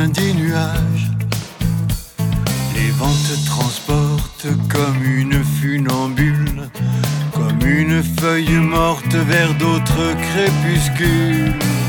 loin des nuages. Les vents te transportent comme une funambule, comme une feuille morte vers d'autres crépuscules.